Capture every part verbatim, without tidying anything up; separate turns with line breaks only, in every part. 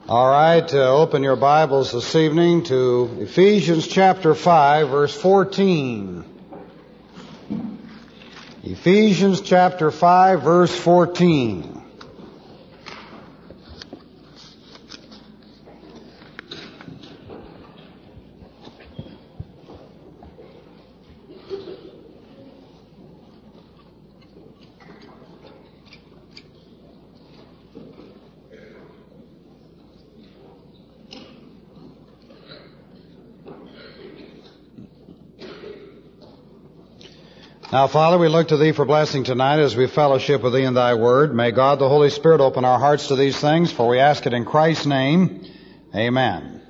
All right, uh, open your Bibles this evening to Ephesians chapter five, verse fourteen. Ephesians chapter five, verse fourteen. Now, Father, we look to Thee for blessing tonight as we fellowship with Thee in Thy Word. May God the Holy Spirit open our hearts to these things, for we ask it in Christ's name. Amen.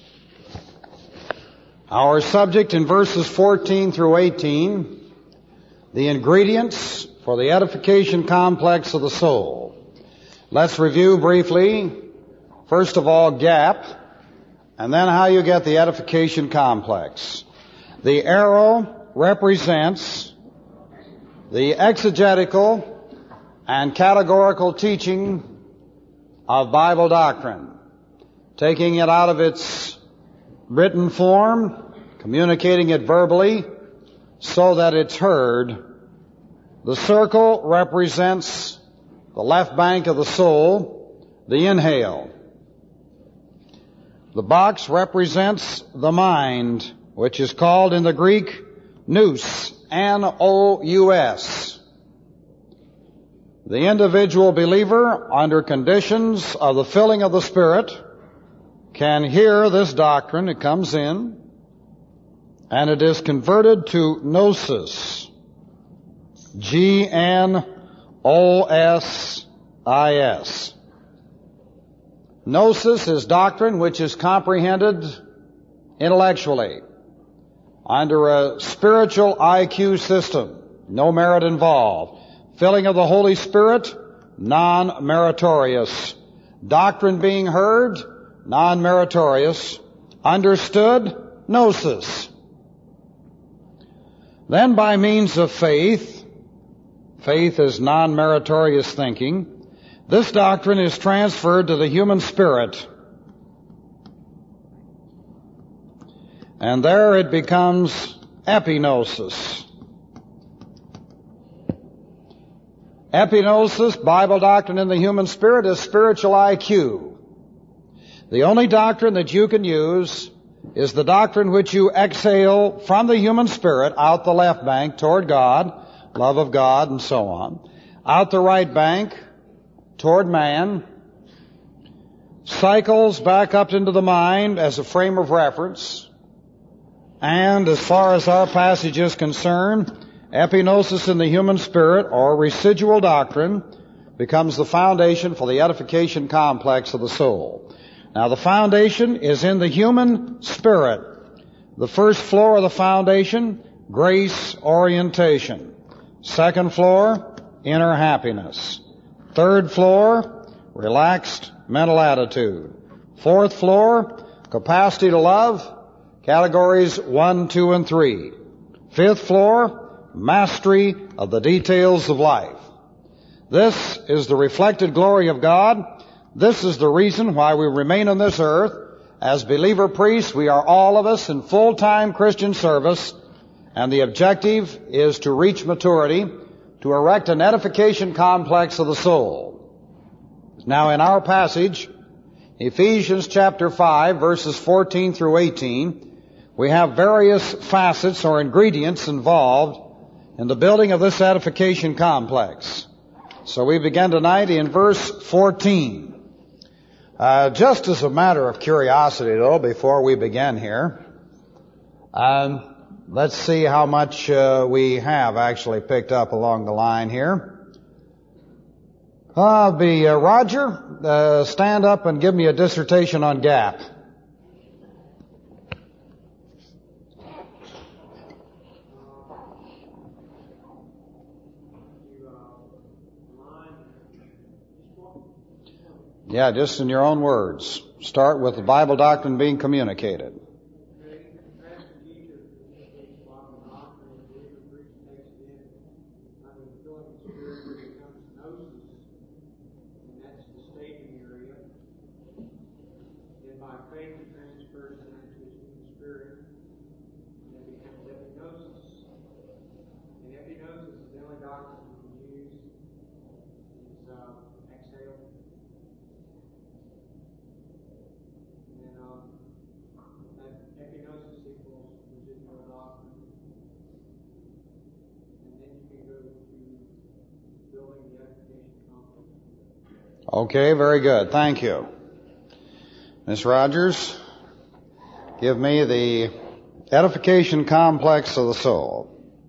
Our subject in verses fourteen through eighteen, the ingredients for the edification complex of the soul. Let's review briefly, first of all, gap, and then how you get the edification complex. The arrow represents the exegetical and categorical teaching of Bible doctrine, taking it out of its written form, communicating it verbally so that it's heard. The circle represents the left bank of the soul, the inhale. The box represents the mind, which is called in the Greek nous, N O U S. The individual believer, under conditions of the filling of the Spirit, can hear this doctrine. It comes in, and it is converted to gnosis. G N O S I S. Gnosis is doctrine which is comprehended intellectually under a spiritual I Q system, no merit involved. Filling of the Holy Spirit, non-meritorious. Doctrine being heard, non-meritorious. Understood, gnosis. Then by means of faith, faith is non-meritorious thinking, this doctrine is transferred to the human spirit. And there it becomes epignosis. Epignosis, Bible doctrine in the human spirit, is spiritual I Q. The only doctrine that you can use is the doctrine which you exhale from the human spirit out the left bank toward God, love of God, and so on. Out the right bank toward man. Cycles back up into the mind as a frame of reference. And as far as our passage is concerned, epignosis in the human spirit, or residual doctrine, becomes the foundation for the edification complex of the soul. Now, the foundation is in the human spirit. The first floor of the foundation, grace orientation. Second floor, inner happiness. Third floor, relaxed mental attitude. Fourth floor, capacity to love. Categories one, two, and three. Fifth floor, mastery of the details of life. This is the reflected glory of God. This is the reason why we remain on this earth. As believer priests, we are all of us in full-time Christian service, and the objective is to reach maturity, to erect an edification complex of the soul. Now in our passage, Ephesians chapter five, verses fourteen through eighteen, we have various facets or ingredients involved in the building of this edification complex. So we begin tonight in verse fourteen. Uh, just as a matter of curiosity, though, before we begin here, um, let's see how much uh, we have actually picked up along the line here. Uh, be uh, Roger, uh, stand up and give me a dissertation on gap. Yeah, just in your own words. Start with the Bible doctrine being communicated.
by faith it transfers into his human spirit, and it becomes epignosis. And epignosis is the only doctrine we can use. It's uh, exhale. And um, that epignosis equals residual doctrine. And then you can go to building the edification complex.
Okay, very good. Thank you. Miss Rogers, give me the edification complex of the soul.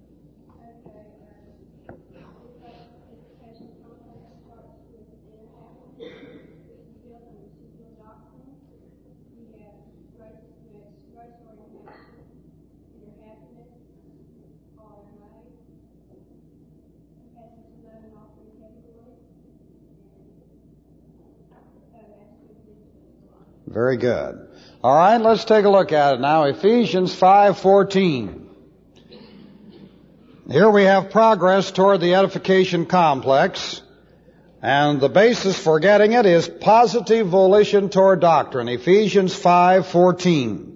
Very good. All right, let's take a look at it now. Ephesians five fourteen. Here we have progress toward the edification complex, and the basis for getting it is positive volition toward doctrine. Ephesians five fourteen.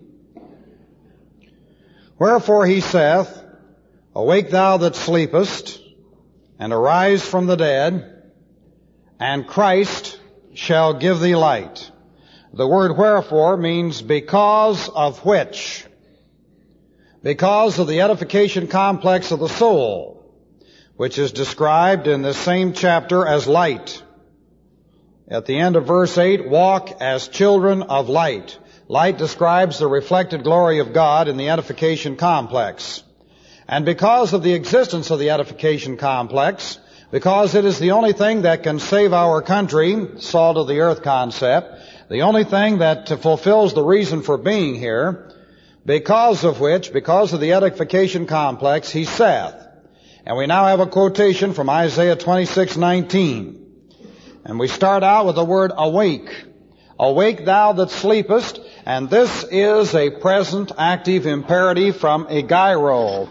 Wherefore he saith, Awake thou that sleepest, and arise from the dead, and Christ shall give thee light. The word wherefore means because of which. Because of the edification complex of the soul, which is described in this same chapter as light. At the end of verse eight, walk as children of light. Light describes the reflected glory of God in the edification complex. And because of the existence of the edification complex, because it is the only thing that can save our country, salt of the earth concept, the only thing that fulfills the reason for being here, because of which, because of the edification complex, he saith. And we now have a quotation from Isaiah twenty-six nineteen. And we start out with the word awake. Awake thou that sleepest, and this is a present active imperative from egeiro.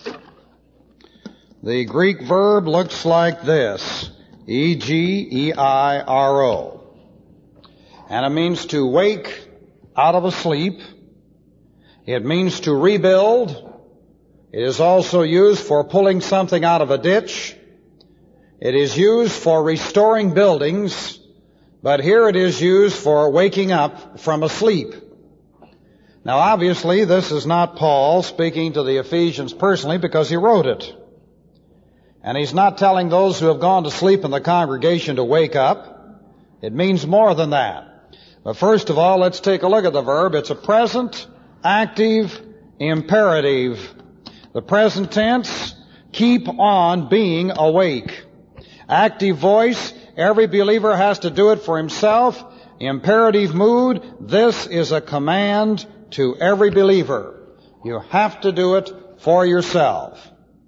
The Greek verb looks like this, E G E I R O. And it means to wake out of a sleep. It means to rebuild. It is also used for pulling something out of a ditch. It is used for restoring buildings, but here it is used for waking up from a sleep. Now obviously this is not Paul speaking to the Ephesians personally because he wrote it. And he's not telling those who have gone to sleep in the congregation to wake up. It means more than that. But first of all, let's take a look at the verb. It's a present, active, imperative. The present tense, keep on being awake. Active voice, every believer has to do it for himself. Imperative mood, this is a command to every believer. You have to do it for yourself.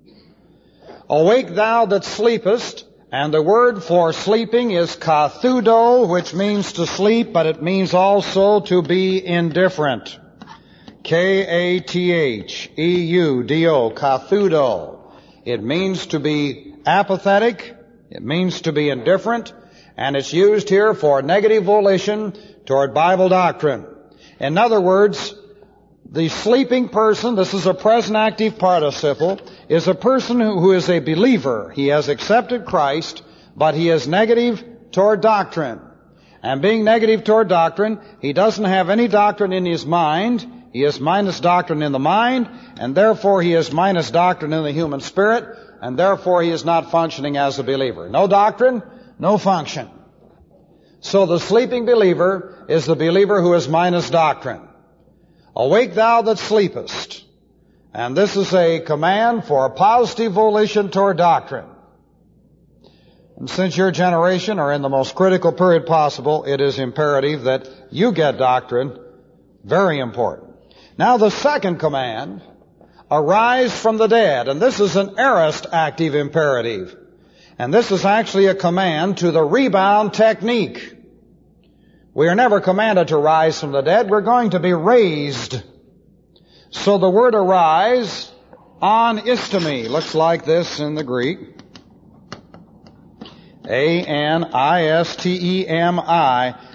Awake thou that sleepest. And the word for sleeping is kathudo, which means to sleep, but it means also to be indifferent. K A T H E U D O, kathudo. It means to be apathetic, it means to be indifferent, and it's used here for negative volition toward Bible doctrine. In other words, the sleeping person, this is a present active participle, is a person who, who is a believer. He has accepted Christ, but he is negative toward doctrine. And being negative toward doctrine, he doesn't have any doctrine in his mind. He is minus doctrine in the mind, and therefore he is minus doctrine in the human spirit, and therefore he is not functioning as a believer. No doctrine, no function. So the sleeping believer is the believer who is minus doctrine. Awake thou that sleepest. And this is a command for a positive volition toward doctrine. And since your generation are in the most critical period possible, it is imperative that you get doctrine. Very important. Now the second command, arise from the dead. And this is an aorist active imperative. And this is actually a command to the rebound technique. We are never commanded to rise from the dead. We're going to be raised. So the word arise, anistemi, looks like this in the Greek. A N I S T E M I.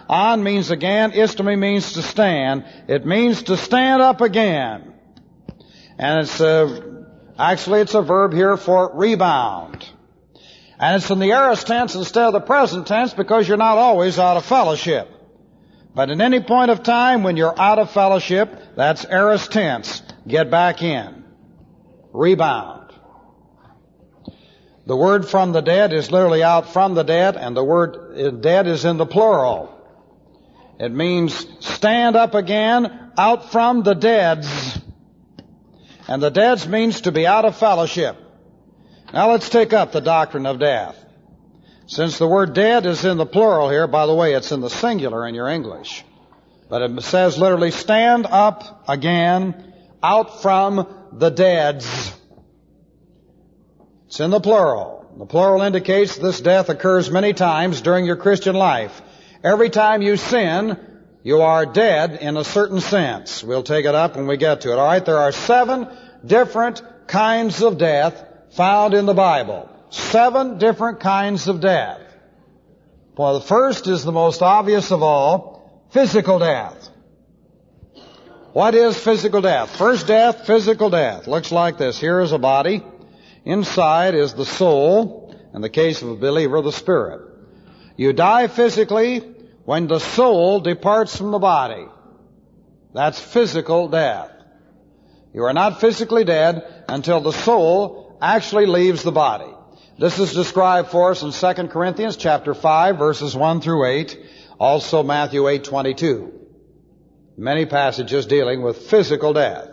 On means again. Istemi means to stand. It means to stand up again. And it's uh, actually it's a verb here for rebound. And it's in the aorist tense instead of the present tense because you're not always out of fellowship. But at any point of time when you're out of fellowship, that's aorist tense. Get back in. Rebound. The word from the dead is literally out from the dead, and the word dead is in the plural. It means stand up again out from the deads. And the deads means to be out of fellowship. Now let's take up the doctrine of death. Since the word dead is in the plural here, by the way, it's in the singular in your English. But it says literally stand up again out from the deads. It's in the plural. The plural indicates this death occurs many times during your Christian life. Every time you sin, you are dead in a certain sense. We'll take it up when we get to it. All right, there are seven different kinds of death found in the Bible. Seven different kinds of death. Well, the first is the most obvious of all, physical death. What is physical death? First death, physical death. Looks like this. Here is a body. Inside is the soul. In the case of a believer, the spirit. You die physically when the soul departs from the body. That's physical death. You are not physically dead until the soul actually leaves the body. This is described for us in Second Corinthians chapter five, verses one through eight, also Matthew eight twenty-two. Many passages dealing with physical death.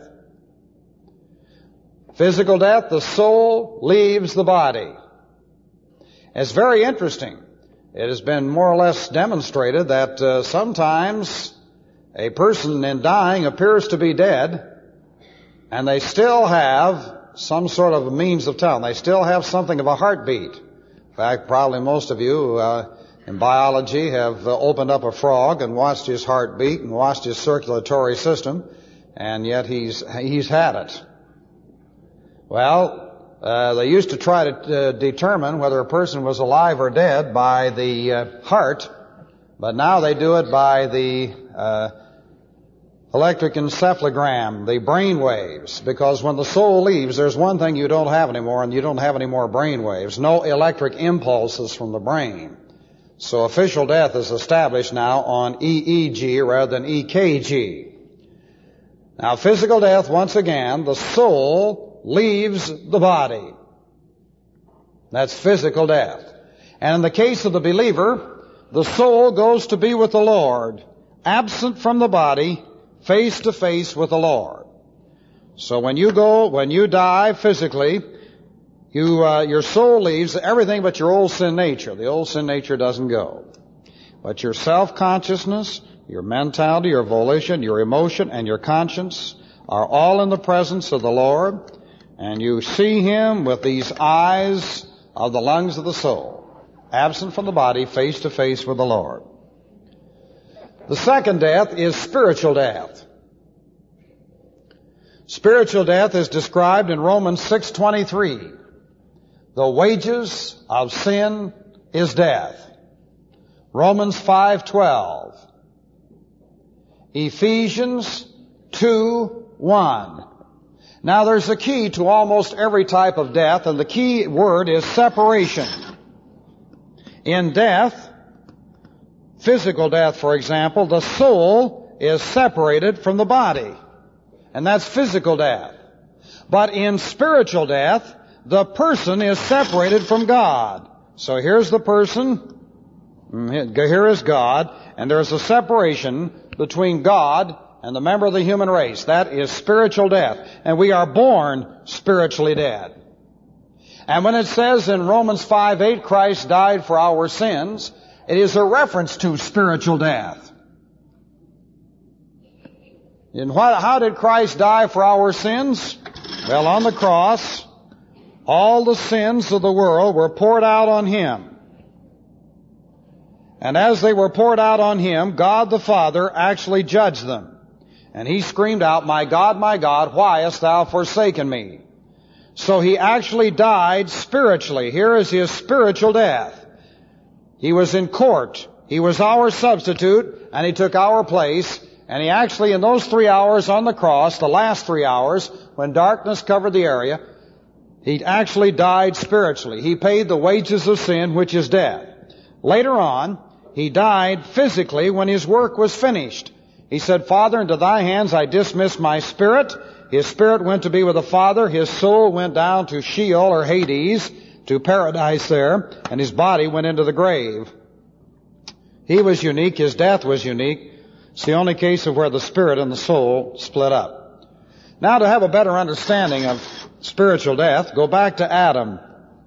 Physical death, the soul leaves the body. It's very interesting. It has been more or less demonstrated that uh, sometimes a person in dying appears to be dead, and they still have some sort of a means of telling. They still have something of a heartbeat. In fact, probably most of you uh, in biology have uh, opened up a frog and watched his heartbeat and watched his circulatory system, and yet he's he's had it. Well, uh, they used to try to uh, determine whether a person was alive or dead by the uh, heart, but now they do it by the uh, electric encephalogram, the brain waves, because when the soul leaves, there's one thing you don't have anymore, and you don't have any more brain waves, no electric impulses from the brain. So official death is established now on E E G rather than E K G. Now, physical death, once again, the soul leaves the body. That's physical death. And in the case of the believer, the soul goes to be with the Lord, absent from the body, face to face with the Lord. So when you go, when you die physically, you, uh, your soul leaves everything but your old sin nature. The old sin nature doesn't go. But your self-consciousness, your mentality, your volition, your emotion, and your conscience are all in the presence of the Lord, and you see Him with these eyes of the lungs of the soul, absent from the body, face to face with the Lord. The second death is spiritual death. Spiritual death is described in Romans six twenty-three. The wages of sin is death. Romans five twelve. Ephesians two one. Now there's a key to almost every type of death, and the key word is separation. In death, physical death, for example, the soul is separated from the body. And that's physical death. But in spiritual death, the person is separated from God. So here's the person, here is God, and there's a separation between God and the member of the human race. That is spiritual death. And we are born spiritually dead. And when it says in Romans five eight, Christ died for our sins, it is a reference to spiritual death. And what, how did Christ die for our sins? Well, on the cross, all the sins of the world were poured out on Him. And as they were poured out on Him, God the Father actually judged them. And He screamed out, "My God, my God, why hast thou forsaken me?" So He actually died spiritually. Here is His spiritual death. He was in court He was our substitute, and He took our place. And He actually, in those three hours on the cross, the last three hours, when darkness covered the area, He actually died spiritually. He paid the wages of sin, which is death. Later on, He died physically when His work was finished. He said, Father, into Thy hands I dismiss my spirit. His spirit went to be with the Father. His soul went down to Sheol or Hades, to paradise there, and His body went into the grave. He was unique. His death was unique. It's the only case of where the spirit and the soul split up. Now, to have a better understanding of spiritual death, go back to Adam.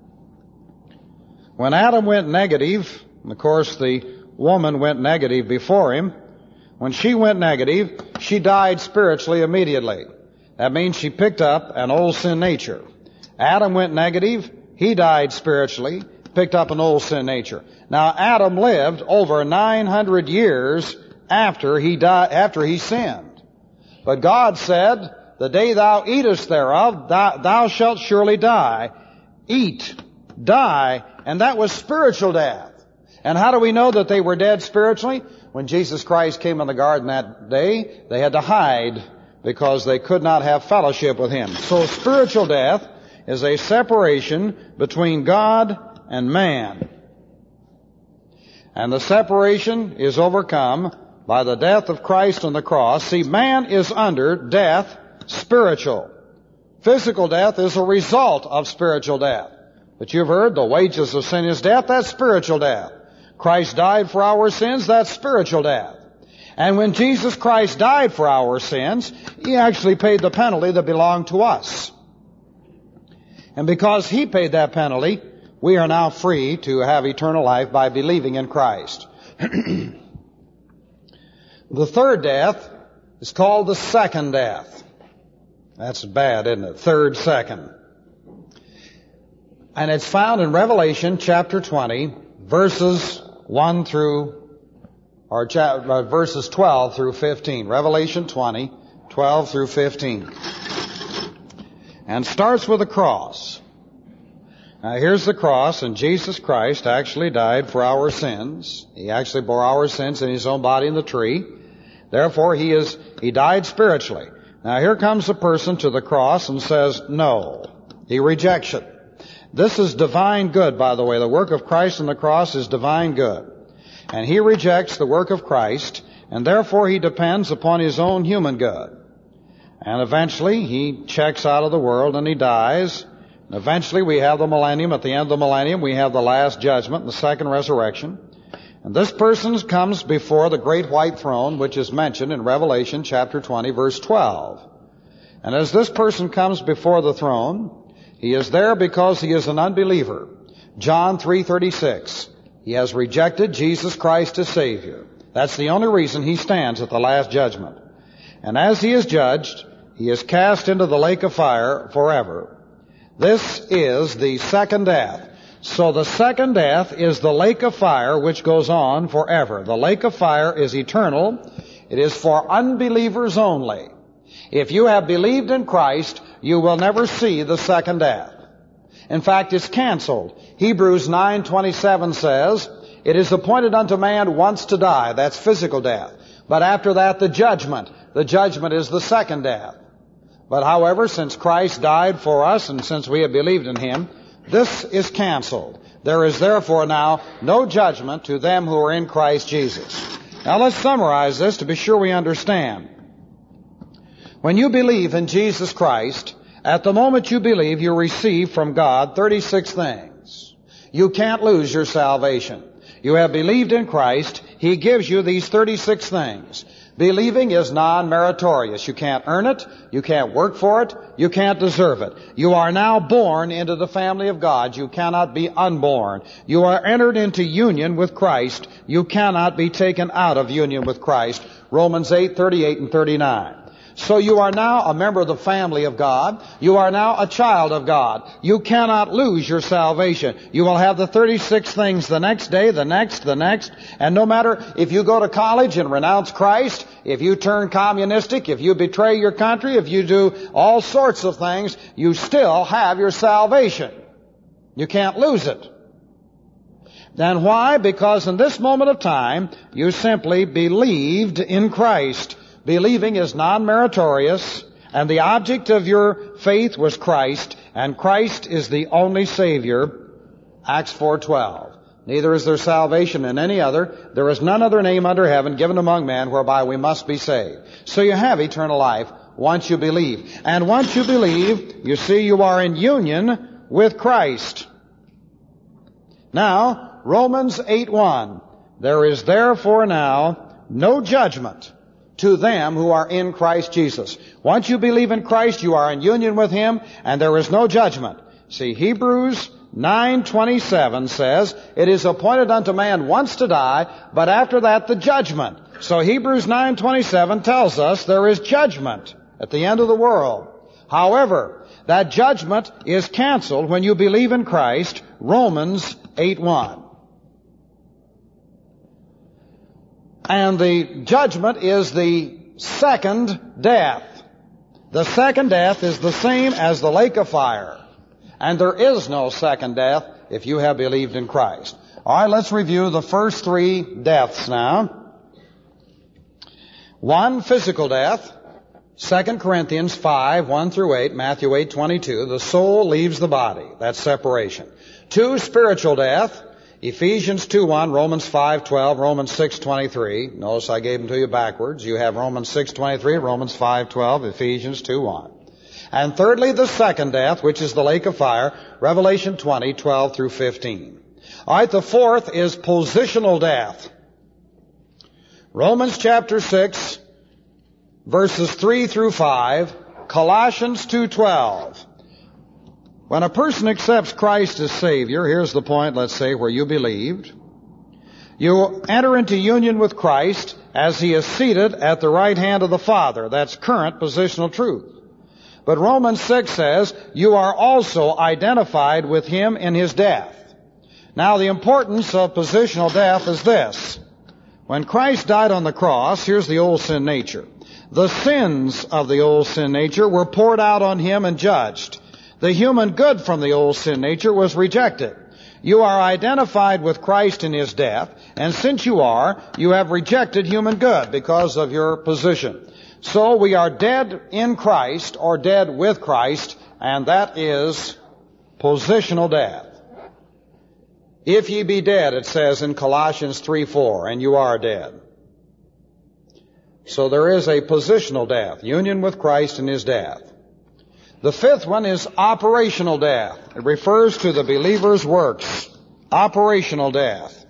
When Adam went negative, and of course the woman went negative before him, when she went negative, she died spiritually immediately. That means she picked up an old sin nature. Adam went negative, he died spiritually, picked up an old sin nature. Now, Adam lived over nine hundred years after he died, after he sinned. But God said, the day thou eatest thereof, thou, thou shalt surely die. Eat, die, and that was spiritual death. And how do we know that they were dead spiritually? When Jesus Christ came in the garden that day, they had to hide because they could not have fellowship with Him. So spiritual death is a separation between God and man. And the separation is overcome by the death of Christ on the cross. See, man is under death spiritual. Physical death is a result of spiritual death. But you've heard the wages of sin is death. That's spiritual death. Christ died for our sins. That's spiritual death. And when Jesus Christ died for our sins, He actually paid the penalty that belonged to us. And because He paid that penalty, we are now free to have eternal life by believing in Christ. The third death is called the second death. That's bad, isn't it? Third, second. And it's found in Revelation chapter twenty, verses one through, or cha- uh, verses twelve through fifteen. Revelation twenty, twelve through fifteen. And starts with a cross. Now here's the cross, and Jesus Christ actually died for our sins. He actually bore our sins in His own body in the tree. Therefore, He is, He died spiritually. Now here comes a person to the cross and says, no. He rejects it. This is divine good, by the way. The work of Christ on the cross is divine good. And he rejects the work of Christ, and therefore he depends upon his own human good. And eventually he checks out of the world and he dies. And eventually we have the millennium. At the end of the millennium we have the last judgment and the second resurrection. And this person comes before the great white throne, which is mentioned in Revelation chapter twenty, verse twelve. And as this person comes before the throne, he is there because he is an unbeliever. John three thirty-six. He has rejected Jesus Christ as Savior. That's the only reason he stands at the last judgment. And as he is judged, he is cast into the lake of fire forever. This is the second death. So the second death is the lake of fire which goes on forever. The lake of fire is eternal. It is for unbelievers only. If you have believed in Christ, you will never see the second death. In fact, it's canceled. Hebrews nine twenty-seven says, "It is appointed unto man once to die." That's physical death. But after that, the judgment. The judgment is the second death. But however, since Christ died for us and since we have believed in Him, this is canceled. There is therefore now no judgment to them who are in Christ Jesus. Now let's summarize this to be sure we understand. When you believe in Jesus Christ, at the moment you believe, you receive from God thirty-six things. You can't lose your salvation. You have believed in Christ. He gives you these thirty-six things. Believing is non-meritorious. You can't earn it. You can't work for it. You can't deserve it. You are now born into the family of God. You cannot be unborn. You are entered into union with Christ. You cannot be taken out of union with Christ. Romans eight thirty-eight and thirty-nine. So you are now a member of the family of God. You are now a child of God. You cannot lose your salvation. You will have the thirty-six things the next day, the next, the next. And no matter if you go to college and renounce Christ, if you turn communistic, if you betray your country, if you do all sorts of things, you still have your salvation. You can't lose it. Then why? Because in this moment of time, you simply believed in Christ. Believing is non-meritorious, and the object of your faith was Christ, and Christ is the only Savior. Acts four twelve. Neither is there salvation in any other. There is none other name under heaven given among men whereby we must be saved. So you have eternal life once you believe. And once you believe, you see you are in union with Christ. Now, Romans eight one. There is therefore now no judgment to them who are in Christ Jesus. Once you believe in Christ, you are in union with Him, and there is no judgment. See, Hebrews nine twenty-seven says, it is appointed unto man once to die, but after that the judgment. So Hebrews nine twenty-seven tells us there is judgment at the end of the world. However, that judgment is canceled when you believe in Christ. Romans eight one. And the judgment is the second death. The second death is the same as the lake of fire. And there is no second death if you have believed in Christ. All right, let's review the first three deaths now. One, physical death. Second Corinthians five, one through eight, Matthew eight twenty-two. The soul leaves the body. That's separation. Two, spiritual death. Ephesians two one, Romans five twelve, Romans six twenty-three. Notice I gave them to you backwards. You have Romans six twenty-three, Romans five twelve, Ephesians two one. And thirdly, the second death, which is the lake of fire, Revelation twenty, twelve through fifteen. All right, the fourth is positional death. Romans chapter six, verses three through five, Colossians two twelve. When a person accepts Christ as Savior, here's the point, let's say, where you believed. You enter into union with Christ as He is seated at the right hand of the Father. That's current positional truth. But Romans six says, you are also identified with Him in His death. Now, the importance of positional death is this. When Christ died on the cross, here's the old sin nature. The sins of the old sin nature were poured out on Him and judged. The human good from the old sin nature was rejected. You are identified with Christ in His death, and since you are, you have rejected human good because of your position. So we are dead in Christ, or dead with Christ, and that is positional death. If ye be dead, it says in Colossians three four, and you are dead. So there is a positional death, union with Christ in His death. The fifth one is operational death. It refers to the believer's works. Operational death.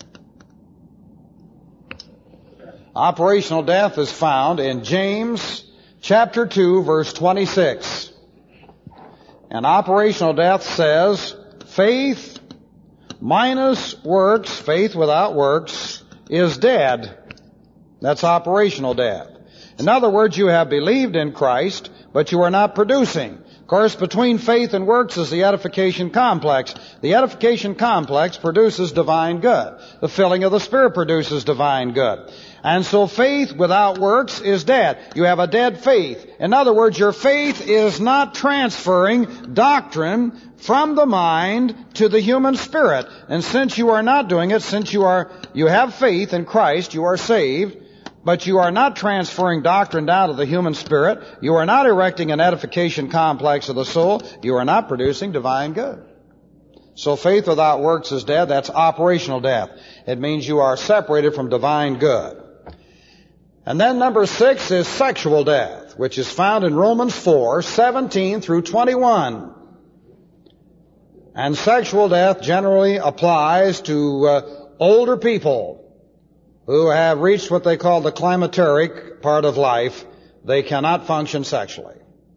Operational death is found in James chapter two, verse twenty-six. And operational death says, faith minus works, faith without works, is dead. That's operational death. In other words, you have believed in Christ, but you are not producing. Of course, between faith and works is the edification complex. The edification complex produces divine good. The filling of the Spirit produces divine good. And so faith without works is dead. You have a dead faith. In other words, your faith is not transferring doctrine from the mind to the human spirit. And since you are not doing it, since you are, you have faith in Christ, you are saved, but you are not transferring doctrine down to the human spirit. You are not erecting an edification complex of the soul. You are not producing divine good. So faith without works is dead. That's operational death. It means you are separated from divine good. And then number six is sexual death, which is found in Romans four, seventeen through twenty-one. And sexual death generally applies to uh, older people who have reached what they call the climacteric part of life. They cannot function sexually.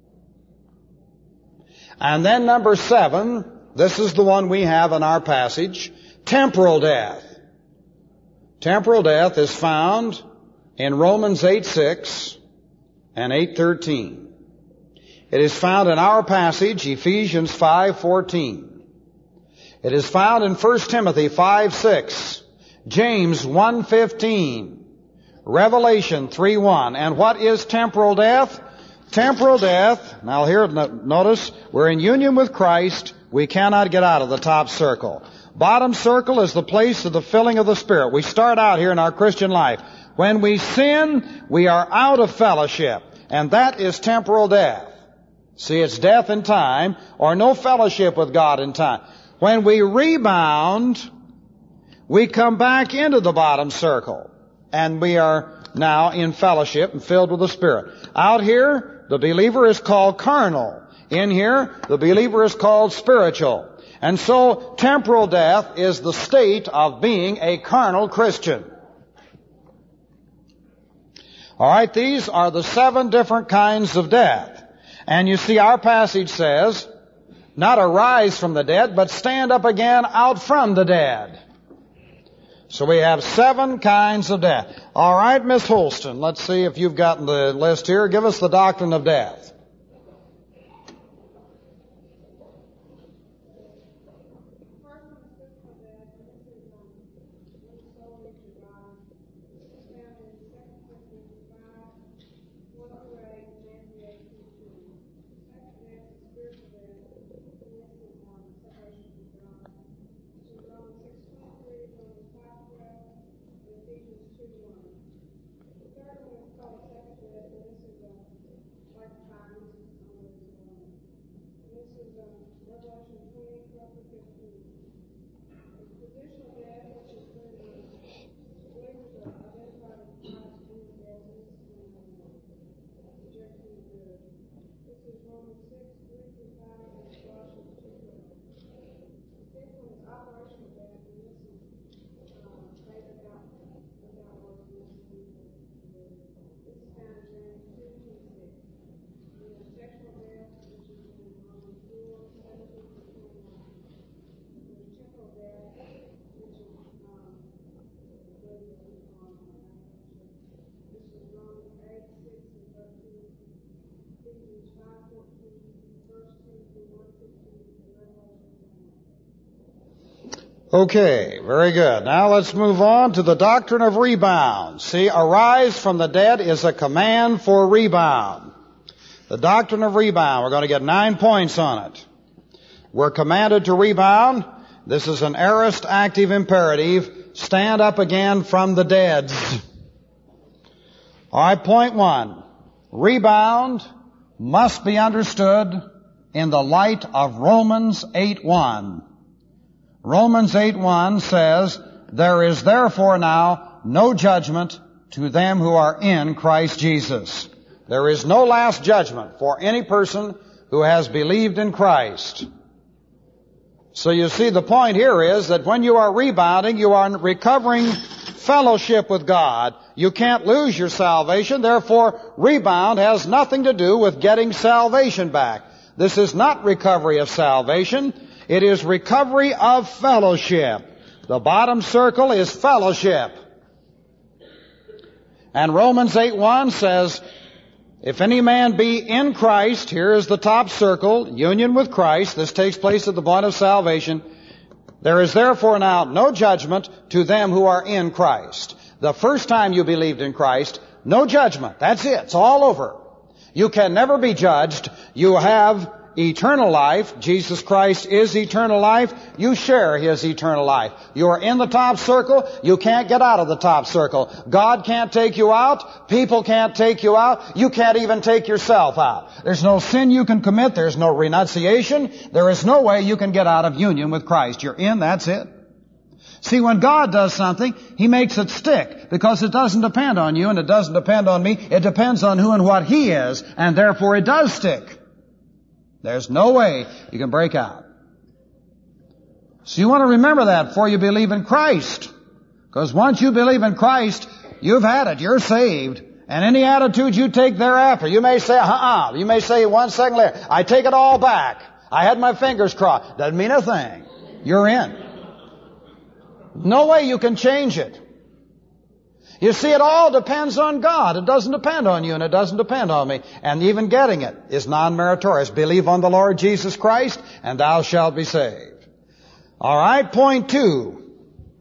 And then number seven, this is the one we have in our passage, temporal death. Temporal death is found in Romans eight six and eight thirteen. It is found in our passage, Ephesians five fourteen. It is found in First Timothy five six. James one fifteen, Revelation three one. And what is temporal death? Temporal death, now here, notice, we're in union with Christ. We cannot get out of the top circle. Bottom circle is the place of the filling of the Spirit. We start out here in our Christian life. When we sin, we are out of fellowship, and that is temporal death. See, it's death in time, or no fellowship with God in time. When we rebound, we come back into the bottom circle, and we are now in fellowship and filled with the Spirit. Out here, the believer is called carnal. In here, the believer is called spiritual. And so, temporal death is the state of being a carnal Christian. All right, these are the seven different kinds of death. And you see, our passage says, not arise from the dead, but stand up again out from the dead. So we have seven kinds of death. All right, Miss Holston, let's see if you've gotten the list here. Give us the doctrine of death. Okay, very good. Now let's move on to the doctrine of rebound. See, arise from the dead is a command for rebound. The doctrine of rebound, we're going to get nine points on it. We're commanded to rebound. This is an aorist active imperative. Stand up again from the dead. All right, point one. Rebound must be understood in the light of Romans eight one. Romans eight one says, there is therefore now no judgment to them who are in Christ Jesus. There is no last judgment for any person who has believed in Christ. So you see, the point here is that when you are rebounding, you are recovering fellowship with God. You can't lose your salvation. Therefore, rebound has nothing to do with getting salvation back. This is not recovery of salvation. It is recovery of fellowship. The bottom circle is fellowship. And Romans eight one says, if any man be in Christ, here is the top circle, union with Christ. This takes place at the point of salvation. There is therefore now no judgment to them who are in Christ. The first time you believed in Christ, no judgment. That's it. It's all over. You can never be judged. You have eternal life. Jesus Christ is eternal life. You share His eternal life. You are in the top circle. You can't get out of the top circle. God can't take you out. People can't take you out. You can't even take yourself out. There's no sin you can commit. There's no renunciation. There is no way you can get out of union with Christ. You're in, that's it. See, when God does something, He makes it stick because it doesn't depend on you and it doesn't depend on me. It depends on who and what He is, and therefore it does stick. There's no way you can break out. So you want to remember that before you believe in Christ. Because once you believe in Christ, you've had it. You're saved. And any attitude you take thereafter, you may say, uh-uh. You may say one second later, I take it all back. I had my fingers crossed. Doesn't mean a thing. You're in. No way you can change it. You see, it all depends on God. It doesn't depend on you and it doesn't depend on me. And even getting it is non-meritorious. Believe on the Lord Jesus Christ and thou shalt be saved. All right, point two.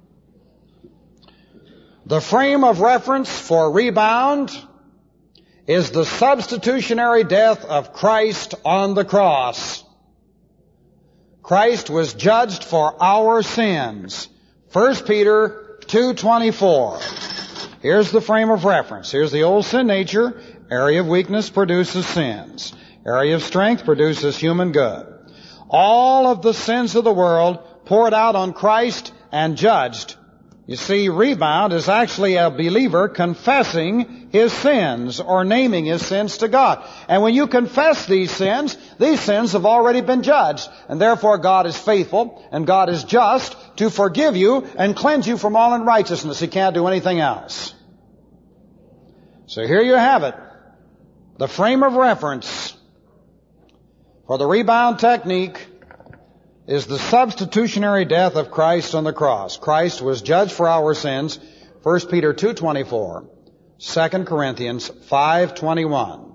The frame of reference for rebound is the substitutionary death of Christ on the cross. Christ was judged for our sins. First Peter two twenty-four. Here's the frame of reference. Here's the old sin nature. Area of weakness produces sins. Area of strength produces human good. All of the sins of the world poured out on Christ and judged. You see, rebound is actually a believer confessing his sins or naming his sins to God. And when you confess these sins, these sins have already been judged. And therefore God is faithful and God is just to forgive you and cleanse you from all unrighteousness. He can't do anything else. So here you have it. The frame of reference for the rebound technique is the substitutionary death of Christ on the cross. Christ was judged for our sins, First Peter two twenty-four, Second Corinthians five twenty-one.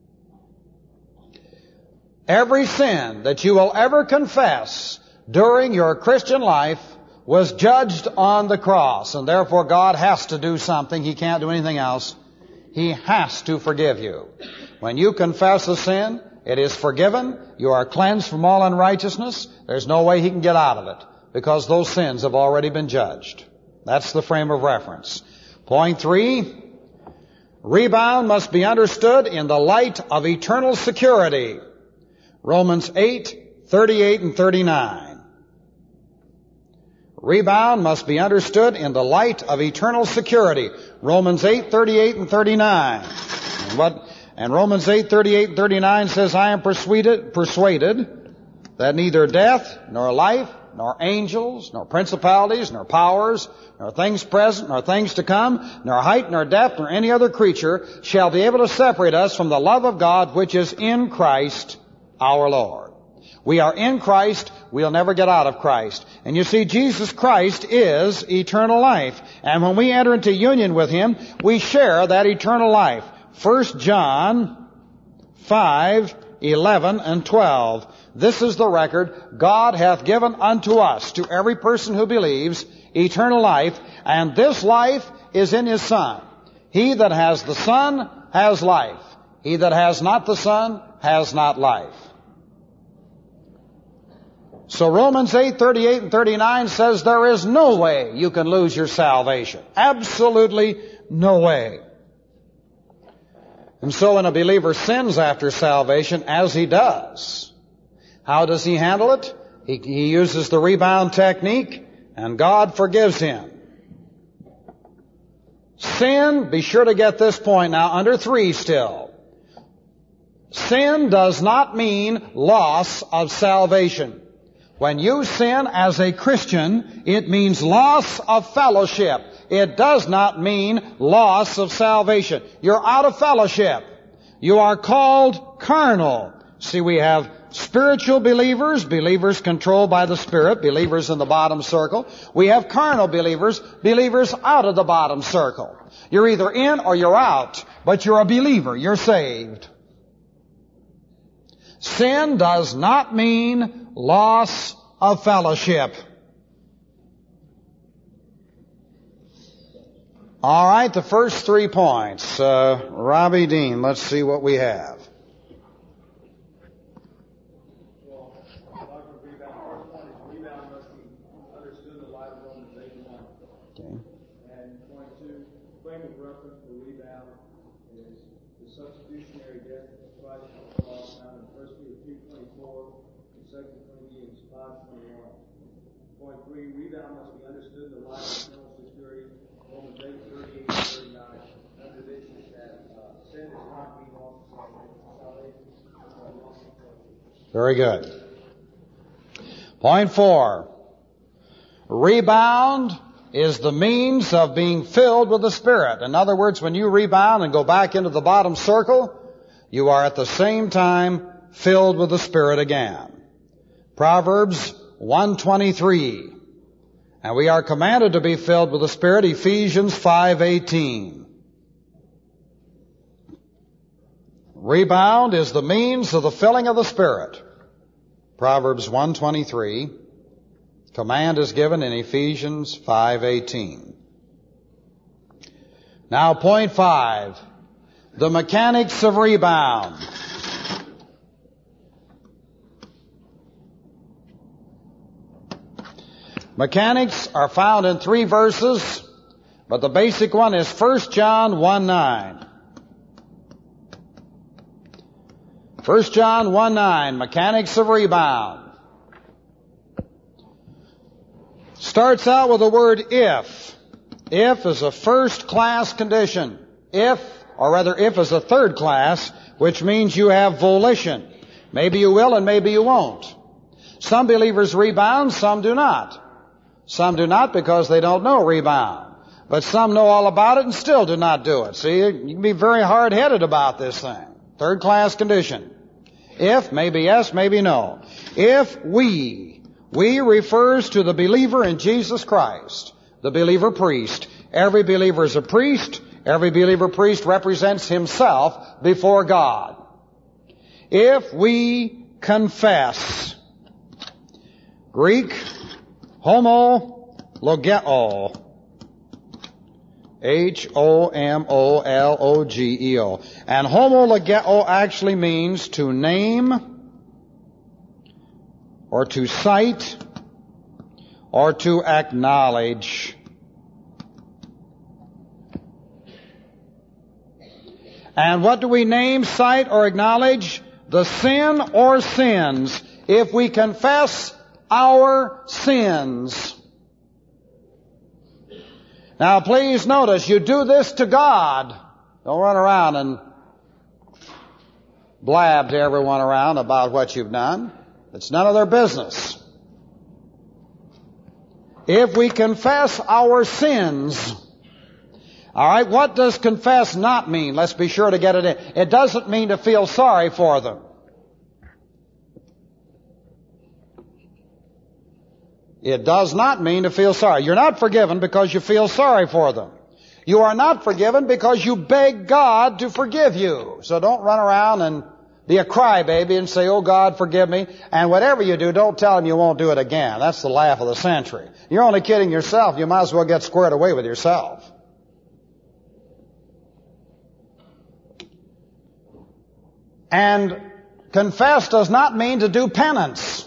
Every sin that you will ever confess during your Christian life was judged on the cross, and therefore God has to do something. He can't do anything else. He has to forgive you. When you confess a sin, it is forgiven. You are cleansed from all unrighteousness. There's no way he can get out of it because those sins have already been judged. That's the frame of reference. Point three, rebound must be understood in the light of eternal security. Romans eight thirty-eight and thirty-nine. Rebound must be understood in the light of eternal security. Romans eight thirty-eight and thirty-nine. And what And Romans eight thirty-eight and thirty-nine says, I am persuaded, persuaded that neither death, nor life, nor angels, nor principalities, nor powers, nor things present, nor things to come, nor height, nor depth, nor any other creature shall be able to separate us from the love of God which is in Christ our Lord. We are in Christ. We'll never get out of Christ. And you see, Jesus Christ is eternal life. And when we enter into union with Him, we share that eternal life. First John five, eleven and twelve. This is the record. God hath given unto us, to every person who believes, eternal life, and this life is in His Son. He that has the Son has life. He that has not the Son has not life. So Romans eight thirty-eight and thirty-nine says there is no way you can lose your salvation. Absolutely no way. And so when a believer sins after salvation, as he does, how does he handle it? He, he uses the rebound technique, and God forgives him. Sin, be sure to get this point now, under three still. Sin does not mean loss of salvation. When you sin as a Christian, it means loss of fellowship. It does not mean loss of salvation. You're out of fellowship. You are called carnal. See, we have spiritual believers, believers controlled by the Spirit, believers in the bottom circle. We have carnal believers, believers out of the bottom circle. You're either in or you're out, but you're a believer. You're saved. Sin does not mean loss of fellowship. All right, the first three points. Uh, Robbie Dean, let's see what we have.
Well, Doctor Rebound, first point is rebound must be understood in the light of Romans eight one.
Okay.
And point two, frame of reference for rebound is the substitutionary death of Christ on the cross found in First Peter two twenty-four and Second Corinthians five twenty-one. Point three, rebound must be understood in the light of eternal security. Romans eight thirty-eight and thirty-nine. Under this is that uh, sin is not being lost of salvation. Salvation.
Very good. Point four. Rebound is the means of being filled with the Spirit. In other words, when you rebound and go back into the bottom circle, you are at the same time filled with the Spirit again. Proverbs one twenty-three. And we are commanded to be filled with the Spirit, Ephesians five eighteen. Rebound is the means of the filling of the Spirit. Proverbs one twenty-three. Command is given in Ephesians five eighteen. Now, point five. The mechanics of rebound. Mechanics are found in three verses, but the basic one is First John one nine. First John one nine, mechanics of rebound. Starts out with the word if. If is a first class condition. If, or rather if is a third class, which means you have volition. Maybe you will and maybe you won't. Some believers rebound, some do not. Some do not because they don't know rebound. But some know all about it and still do not do it. See, you can be very hard-headed about this thing. Third class condition. If, maybe yes, maybe no. If we, we refers to the believer in Jesus Christ, the believer priest. Every believer is a priest. Every believer priest represents himself before God. If we confess, Greek, homo logeo, H O M O L O G E O. And homologeo actually means to name, or to cite, or to acknowledge. And what do we name, cite, or acknowledge? The sin or sins. If we confess our sins. Now please notice, you do this to God. Don't run around and blab to everyone around about what you've done. It's none of their business. If we confess our sins, all right, what does confess not mean? Let's be sure to get it in. It doesn't mean to feel sorry for them. It does not mean to feel sorry. You're not forgiven because you feel sorry for them. You are not forgiven because you beg God to forgive you. So don't run around and be a crybaby and say, oh God, forgive me. And whatever you do, don't tell him you won't do it again. That's the laugh of the century. You're only kidding yourself. You might as well get squared away with yourself. And confess does not mean to do penance.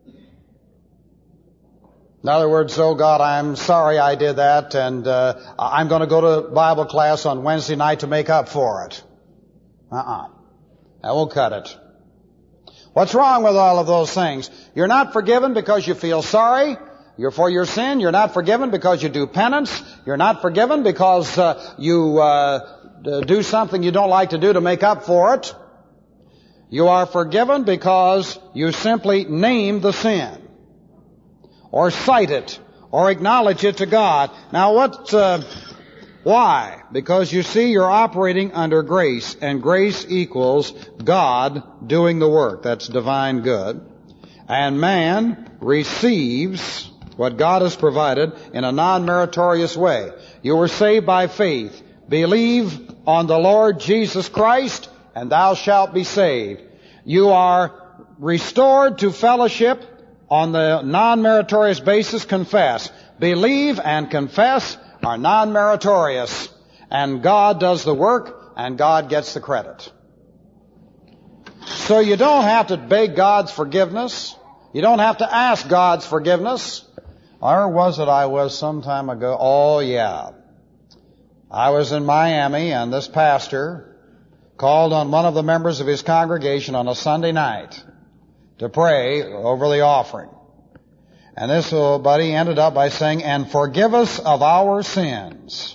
In other words, oh God, I'm sorry I did that, and uh, I'm going to go to Bible class on Wednesday night to make up for it. Uh-uh. That won't cut it. What's wrong with all of those things? You're not forgiven because you feel sorry. You're for your sin. You're not forgiven because you do penance. You're not forgiven because uh, you uh, do something you don't like to do to make up for it. You are forgiven because you simply name the sin, or cite it, or acknowledge it to God. Now what, uh, why? Because you see you're operating under grace, and grace equals God doing the work. That's divine good. And man receives what God has provided in a non-meritorious way. You were saved by faith. Believe on the Lord Jesus Christ, and thou shalt be saved. You are restored to fellowship on the non-meritorious basis. Confess. Believe and confess are non-meritorious. And God does the work, and God gets the credit. So you don't have to beg God's forgiveness. You don't have to ask God's forgiveness. Or was it I was some time ago? Oh, yeah. I was in Miami, and this pastor called on one of the members of his congregation on a Sunday night to pray over the offering. And this little buddy ended up by saying, and forgive us of our sins.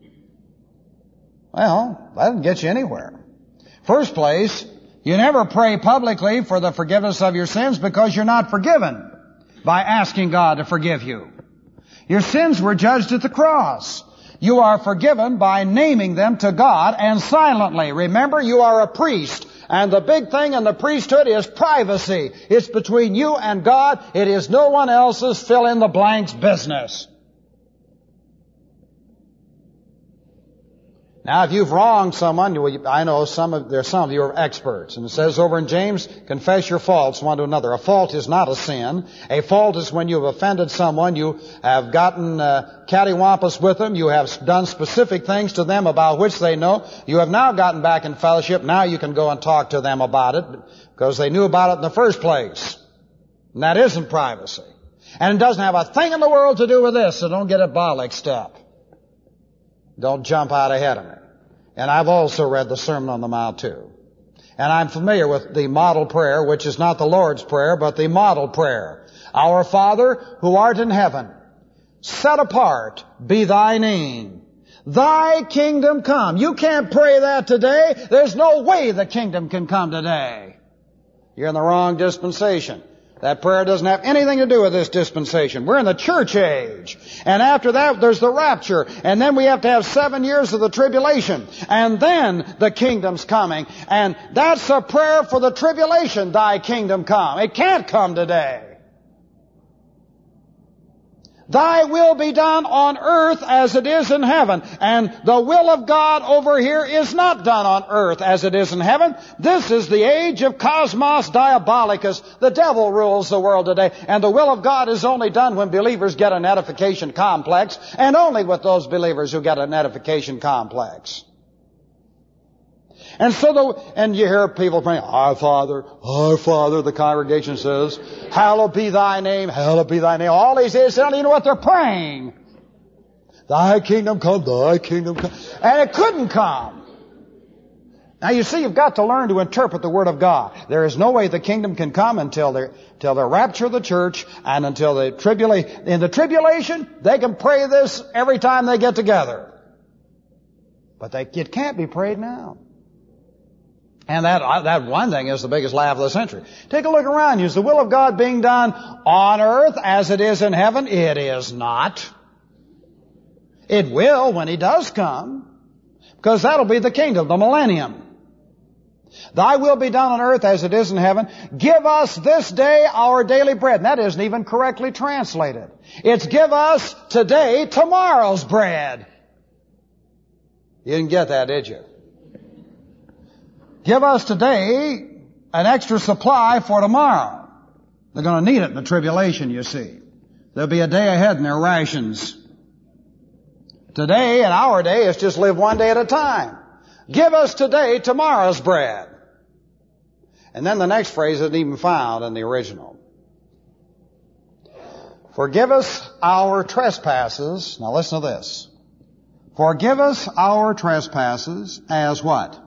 Well, that didn't get you anywhere. First place, you never pray publicly for the forgiveness of your sins because you're not forgiven by asking God to forgive you. Your sins were judged at the cross. You are forgiven by naming them to God and silently. Remember, you are a priest. And the big thing in the priesthood is privacy. It's between you and God. It is no one else's fill-in-the-blanks business. Now, if you've wronged someone, you, I know some of, there's some of you are experts. And it says over in James, confess your faults one to another. A fault is not a sin. A fault is when you've offended someone, you have gotten uh, cattywampus with them, you have done specific things to them about which they know. You have now gotten back in fellowship. Now you can go and talk to them about it because they knew about it in the first place. And that isn't privacy. And it doesn't have a thing in the world to do with this, so don't get it bollocksed up. Don't jump out ahead of me. And I've also read the Sermon on the Mount too. And I'm familiar with the model prayer, which is not the Lord's Prayer, but the model prayer. Our Father, who art in heaven, set apart be thy name. Thy kingdom come. You can't pray that today. There's no way the kingdom can come today. You're in the wrong dispensation. That prayer doesn't have anything to do with this dispensation. We're in the church age. And after that, there's the rapture. And then we have to have seven years of the tribulation. And then the kingdom's coming. And that's a prayer for the tribulation, thy kingdom come. It can't come today. Thy will be done on earth as it is in heaven. And the will of God over here is not done on earth as it is in heaven. This is the age of cosmos diabolicus. The devil rules the world today. And the will of God is only done when believers get an edification complex. And only with those believers who get an edification complex. And so, the, and you hear people praying, Our Father, Our Father, the congregation says, hallowed be thy name, hallowed be thy name. All these is, they don't even know what they're praying. Thy kingdom come, thy kingdom come. And it couldn't come. Now you see, you've got to learn to interpret the Word of God. There is no way the kingdom can come until they until the rapture of the church and until the tribulation. In the tribulation, they can pray this every time they get together. But they, it can't be prayed now. And that, that one thing is the biggest laugh of the century. Take a look around you. Is the will of God being done on earth as it is in heaven? It is not. It will when He does come. Because that'll be the kingdom, the millennium. Thy will be done on earth as it is in heaven. Give us this day our daily bread. And that isn't even correctly translated. It's give us today tomorrow's bread. You didn't get that, did you? Give us today an extra supply for tomorrow. They're going to need it in the tribulation, you see. There'll be a day ahead in their rations. Today, in our day, is just live one day at a time. Give us today tomorrow's bread. And then the next phrase isn't even found in the original. Forgive us our trespasses. Now listen to this. Forgive us our trespasses as what?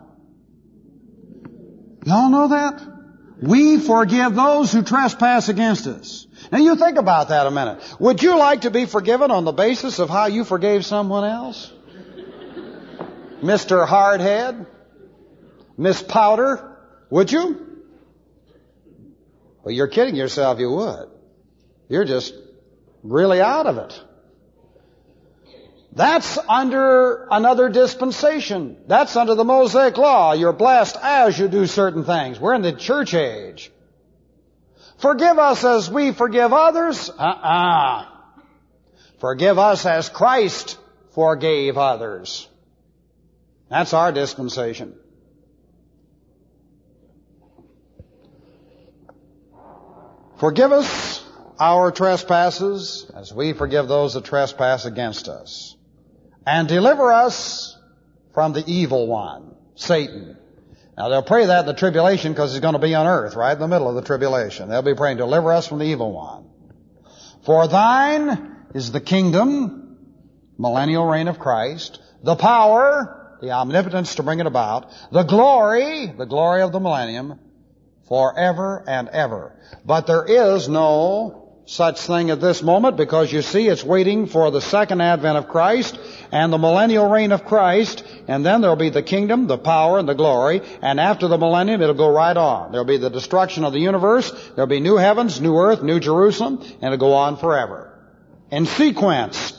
Y'all know that? We forgive those who trespass against us. Now you think about that a minute. Would you like to be forgiven on the basis of how you forgave someone else? Mister Hardhead? Miss Powder? Would you? Well, you're kidding yourself, you would. You're just really out of it. That's under another dispensation. That's under the Mosaic Law. You're blessed as you do certain things. We're in the church age. Forgive us as we forgive others. Uh-uh. Forgive us as Christ forgave others. That's our dispensation. Forgive us our trespasses as we forgive those that trespass against us. And deliver us from the evil one, Satan. Now they'll pray that in the tribulation because he's going to be on earth, right in the middle of the tribulation. They'll be praying, deliver us from the evil one. For thine is the kingdom, millennial reign of Christ, the power, the omnipotence to bring it about, the glory, the glory of the millennium, forever and ever. But there is no such thing at this moment because you see it's waiting for the second advent of Christ and the millennial reign of Christ, and then there'll be the kingdom, the power, and the glory, and after the millennium it'll go right on. There'll be the destruction of the universe, there'll be new heavens, new earth, new Jerusalem, and it'll go on forever. In sequence.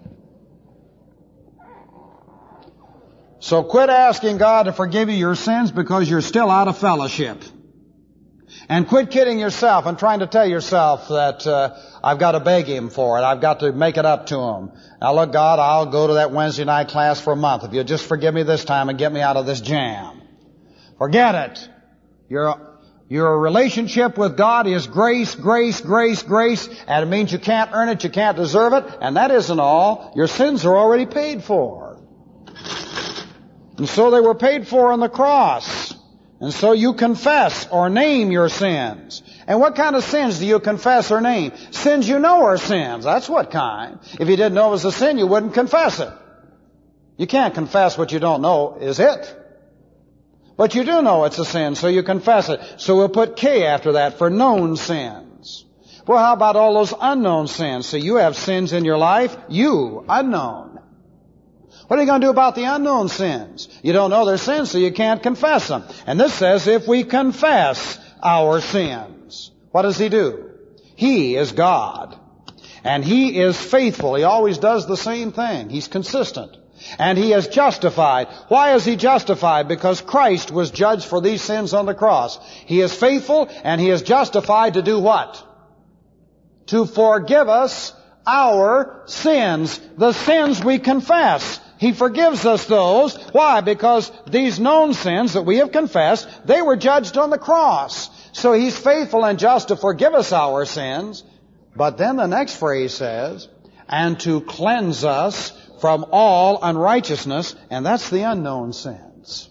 So quit asking God to forgive you your sins because you're still out of fellowship. And quit kidding yourself and trying to tell yourself that uh, I've got to beg Him for it. I've got to make it up to Him. Now look, God, I'll go to that Wednesday night class for a month if you'll just forgive me this time and get me out of this jam. Forget it. Your, your relationship with God is grace, grace, grace, grace, and it means you can't earn it, you can't deserve it, and that isn't all. Your sins are already paid for. And so they were paid for on the cross. And so you confess or name your sins. And what kind of sins do you confess or name? Sins you know are sins. That's what kind. If you didn't know it was a sin, you wouldn't confess it. You can't confess what you don't know is it. But you do know it's a sin, so you confess it. So we'll put K after that for known sins. Well, how about all those unknown sins? So you have sins in your life, you, unknown. What are you going to do about the unknown sins? You don't know they're sins, so you can't confess them. And this says if we confess our sins, what does He do? He is God. And He is faithful. He always does the same thing. He's consistent. And He is justified. Why is He justified? Because Christ was judged for these sins on the cross. He is faithful and He is justified to do what? To forgive us our sins. The sins we confess. He forgives us those. Why? Because these known sins that we have confessed, they were judged on the cross. So He's faithful and just to forgive us our sins. But then the next phrase says, and to cleanse us from all unrighteousness, and that's the unknown sins.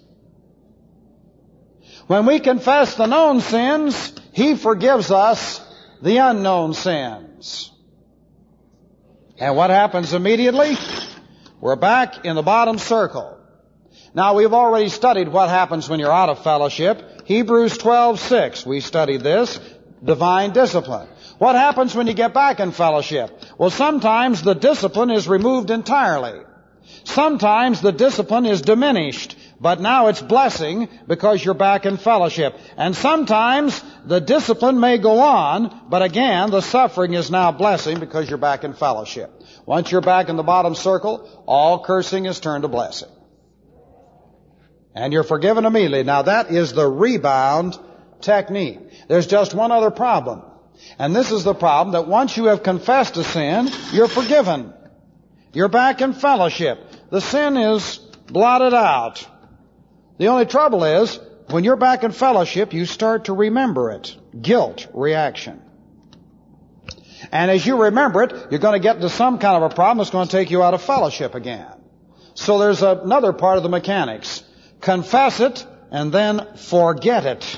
When we confess the known sins, He forgives us the unknown sins. And what happens immediately? We're back in the bottom circle. Now, we've already studied what happens when you're out of fellowship. Hebrews twelve six, we studied this, divine discipline. What happens when you get back in fellowship? Well, sometimes the discipline is removed entirely. Sometimes the discipline is diminished, but now it's blessing because you're back in fellowship. And sometimes the discipline may go on, but again, the suffering is now blessing because you're back in fellowship. Once you're back in the bottom circle, all cursing is turned to blessing. And you're forgiven immediately. Now that is the rebound technique. There's just one other problem. And this is the problem, that once you have confessed a sin, you're forgiven. You're back in fellowship. The sin is blotted out. The only trouble is, when you're back in fellowship, you start to remember it. Guilt reaction. And as you remember it, you're going to get into some kind of a problem that's going to take you out of fellowship again. So there's another part of the mechanics. Confess it and then forget it.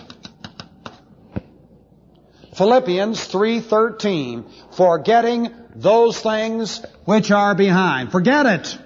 Philippians three thirteen, forgetting those things which are behind. Forget it.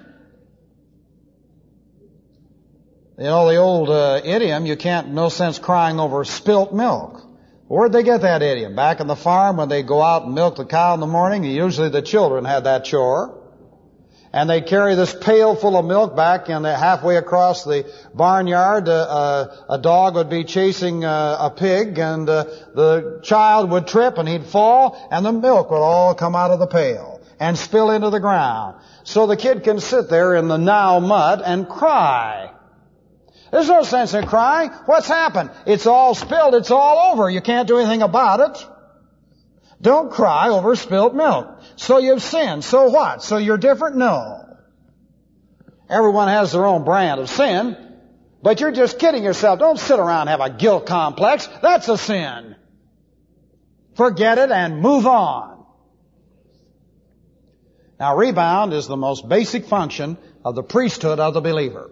You know, the old uh, idiom, you can't, no sense crying over spilt milk. Where'd they get that idiom? Back in the farm when they go out and milk the cow in the morning, usually the children had that chore. And they carry this pail full of milk back, and halfway across the barnyard, uh, uh, a dog would be chasing uh, a pig, and uh, the child would trip and he'd fall, and the milk would all come out of the pail and spill into the ground. So the kid can sit there in the now mud and cry. There's no sense in crying. What's happened? It's all spilled. It's all over. You can't do anything about it. Don't cry over spilt milk. So you've sinned. So what? So you're different? No. Everyone has their own brand of sin, but you're just kidding yourself. Don't sit around and have a guilt complex. That's a sin. Forget it and move on. Now, rebound is the most basic function of the priesthood of the believer.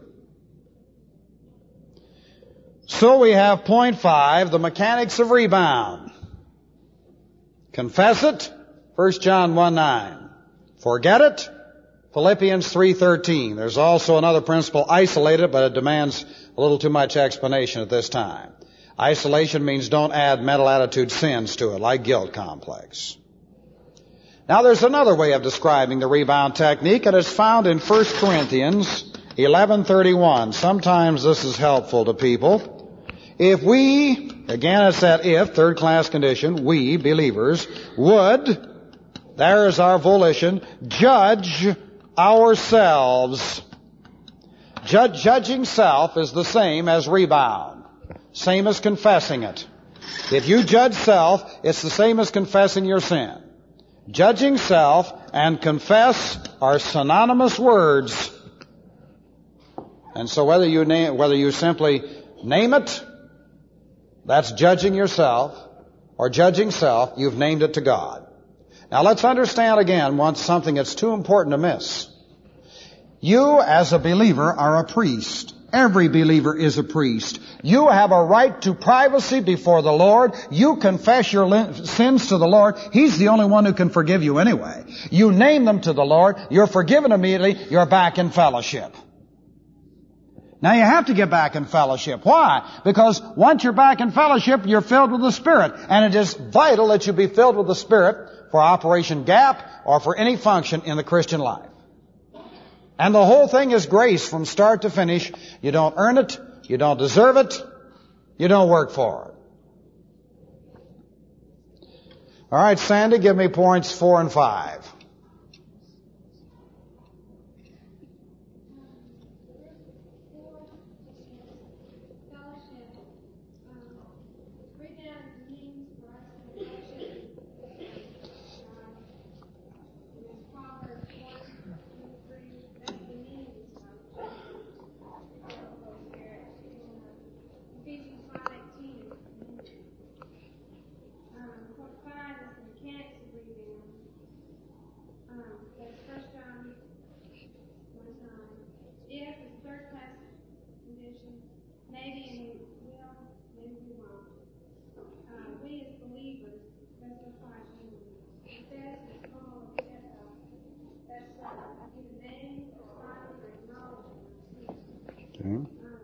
So we have point five, the mechanics of rebound. Confess it, First John one nine. Forget it, Philippians three thirteen. There's also another principle, isolate it, but it demands a little too much explanation at this time. Isolation means don't add mental attitude sins to it, like guilt complex. Now there's another way of describing the rebound technique, and it's found in First Corinthians eleven thirty-one. Sometimes this is helpful to people. If we, again it's that if, third class condition, we, believers, would, there is our volition, judge ourselves. Judge, judging self is the same as rebound. Same as confessing it. If you judge self, it's the same as confessing your sin. Judging self and confess are synonymous words. And so whether you name, whether you simply name it, that's judging yourself, or judging self, you've named it to God. Now let's understand again once something that's too important to miss. You as a believer are a priest. Every believer is a priest. You have a right to privacy before the Lord. You confess your sins to the Lord. He's the only one who can forgive you anyway. You name them to the Lord. You're forgiven immediately. You're back in fellowship. Now you have to get back in fellowship. Why? Because once you're back in fellowship, you're filled with the Spirit. And it is vital that you be filled with the Spirit for Operation GAP or for any function in the Christian life. And the whole thing is grace from start to finish. You don't earn it. You don't deserve it. You don't work for it. All right, Sandy, give me points four and five. Okay.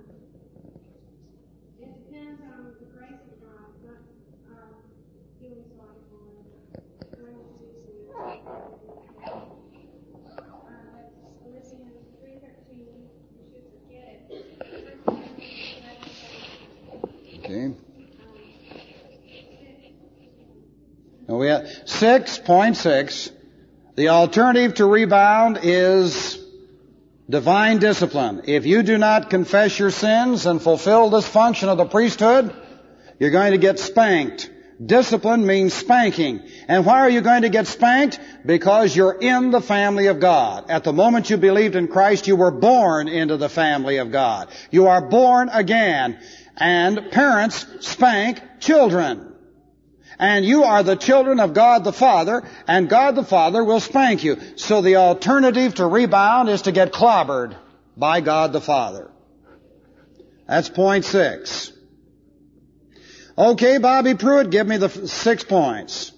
It depends on the grace of God, not our feelings like That's Philippians three thirteen. You should forget it.
Okay. Now we have six point six. The alternative to rebound is divine discipline. If you do not confess your sins and fulfill this function of the priesthood, you're going to get spanked. Discipline means spanking. And why are you going to get spanked? Because you're in the family of God. At the moment you believed in Christ, you were born into the family of God. You are born again. And parents spank children. And you are the children of God the Father, and God the Father will spank you. So the alternative to rebound is to get clobbered by God the Father. That's point six. Okay, Bobby Pruitt, give me the f- six points.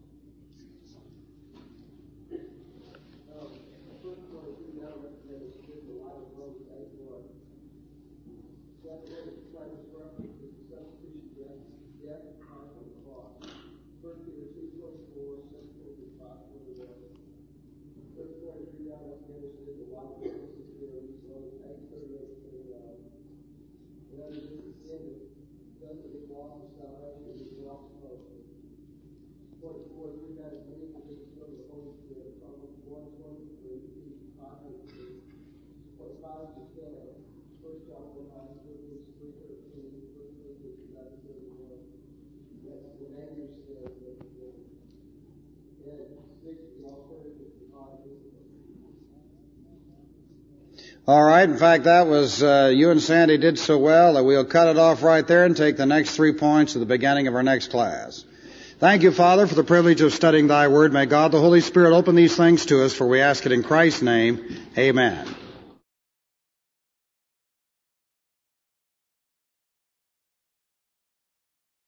All right. In fact, that was, uh, you and Sandy did so well that we'll cut it off right there and take the next three points at the beginning of our next class. Thank you, Father, for the privilege of studying Thy Word. May God the Holy Spirit open these things to us, for we ask it in Christ's name. Amen.